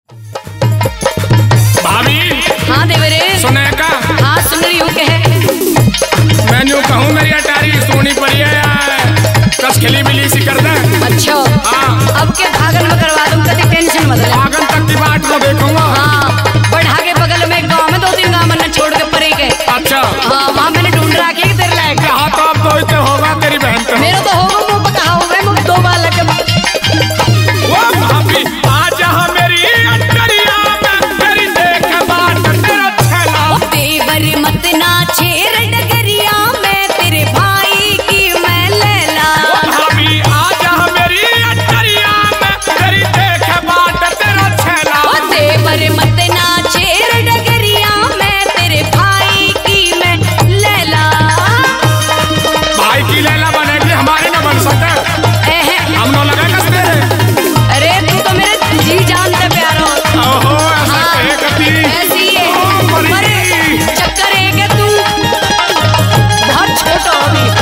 भाभी। हाँ देवरे। सुने का? हाँ सुन रही हूँ। कहे मैं यूँ कहूँ मेरी अटारी सोनी पड़ी है यार, कस खिली बिली सी कर दे। अच्छा। हाँ। अब के भागन में करवा दूँ, कभी टेंशन मत ले। भागन तक की बात को देखूंगा। हाँ बढ़ा के बगल में एक गाँव में 2-3 गाँव में छोड़ के परे गए। अच्छा। हाँ वहाँ मैंने ढूंढ रहा कि तेरे लायक। यहाँ तो अब तो इतने होगा तेरी बहन तो। मेरा तो होगा मुँह पे कहा होगा मुँह 2 बार लगे। वो भाभी आज यहाँ मेरी अटरिया में मेरी देख बात तेरा छेला। देवर मत ना छेड़ डगरिया में तेरे भाई की मैं लैला। भाभी आज यहाँ मेरी अटरिया में मेरी देख बात तेरा छेला। देवर मत ना छेड़ डगरिया में तेरे भाई की मैं लैला। भाई की लैला बनेगी, हमारी न बन सकते। हम न लगा कसते हैं। अरे तू तो मेरे जी जान से प्यार हो। ओहो ऐसा हाँ, कहे कभी। ऐसी है। ओ, मरी। पर चक्कर है कि तू बहुत छोटा हो अभी।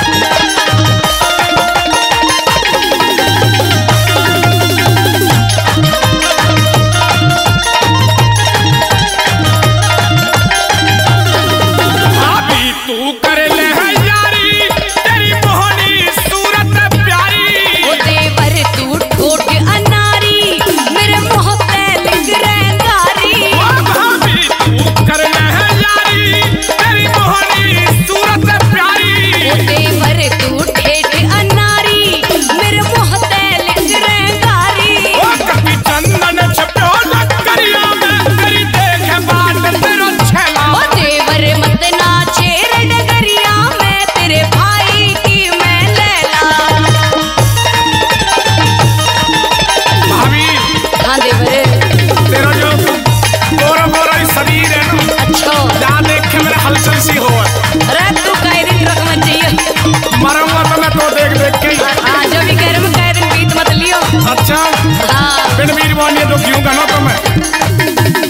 भाभी तू कर ले है यारी, तेरी मोहनी सूरत प्यारी। ओ देवर तू ठोट अनारी मेरे मुँह पे लिख रंगारी। ओ भाभी तू कर ले है यारी, तेरी मोहनी सूरत प्यारी। ओ देवर तू ठेठ अनारी मेरे मुँह पे लिख रंगारी। ओ कभी चंदन छपो लकड़िया में तेरी देख बात तेरा छेला। ओ देवर मत ना छेड़ डगरिया में तेरे भाई की मैं लैला। भाभी हाँ देवर। तेरा जो गोरा गोरा शरीर है ना, अच्छा। जा देख के मेरा हलचल सी हो। अरे तू कई दिन रख मत चाहिए। मरूंगा तो मैं तो देख देख के ही। हाँ जो भी कह रहे मैं कई दिन बीत मत लियो। अच्छा हाँ बिन वीर बोलिए तो क्यों गनो तो मैं।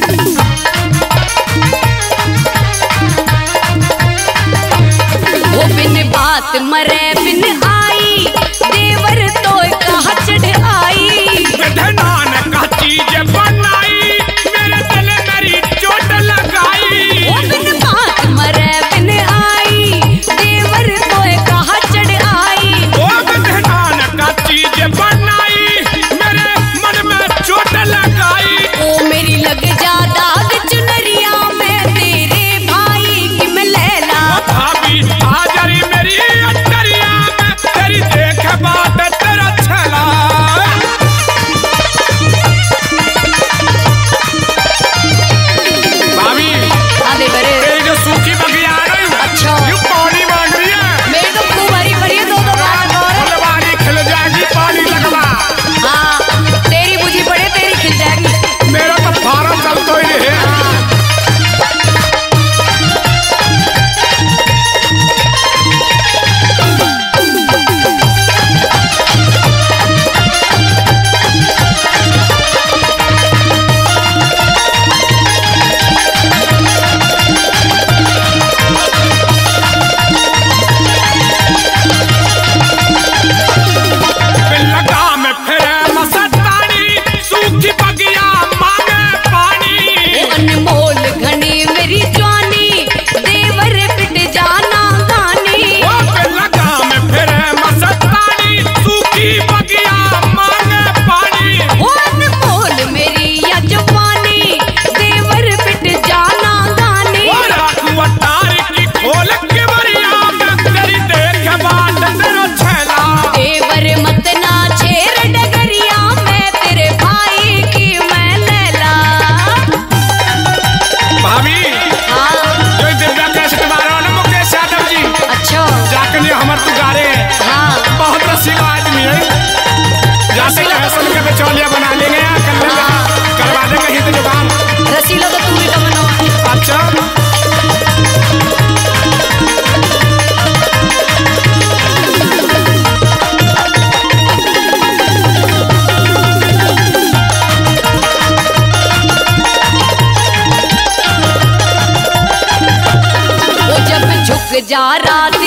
वो बिन बात मरे बिन आई देवर तो कहा चढ़ आई। विधनान का चीज बनाई, मेरे दिल मेरी चोट लगाई। वो बिन बात मरे बिन आई देवर तो कहा चढ़ आई। ओ विधनान का चीज बनाई, मेरे मन में चोट लगाई। ओ मेरी लग जा दाग चुनरिया में तेरे भाई की मैं लैला। ओ भाभी आज रही मेरी अटरिया में तेरी देख बात तेरा छला। भाभी हाँ देवर। तेरी जो सूखी बगिया आ रही है, अच्छा। ये पानी मांग रही है। मेरी तो खूब हरी भरी है 2-2 बार और। फुलवारी खिल जाएगी पानी लगवा। हाँ तेरी बुझी पड़े तेरी खिल जाएगी। मेरा तो फारा चलता ही रहे। लगा में फिरे मस्तानी, सूखी बगिया मांगे पानी। अनमोल घनी मेरी जवानी देवर पिट जाना गानी। ओ लगा में फिरे मस्तानी, सूखी बगिया मांगे पानी। ओ अनमोल मेरी या जवानी देवर पिट जाना गानी। ओ राखू अटारी की खोल के बरिया में तेरी देख बात तेरा छेला। देवर मत ना छेड़ डगरिया में तेरे भाई की मैं लैला। भाभी हाँ जो दिव्या कैसे तुम्हारा ना मुकेश यादव जी अच्छा। जाके लिए हमर तुगारे हाँ बहुत रसीला आदमी है। जाते कहे सुन के बिचौलिया बना लेंगे यार, कर लेंगे, करवा देंगे हित जुगाड़। रसीला तो तू ही तो मनो। अच्छा वो जब झुक जा रात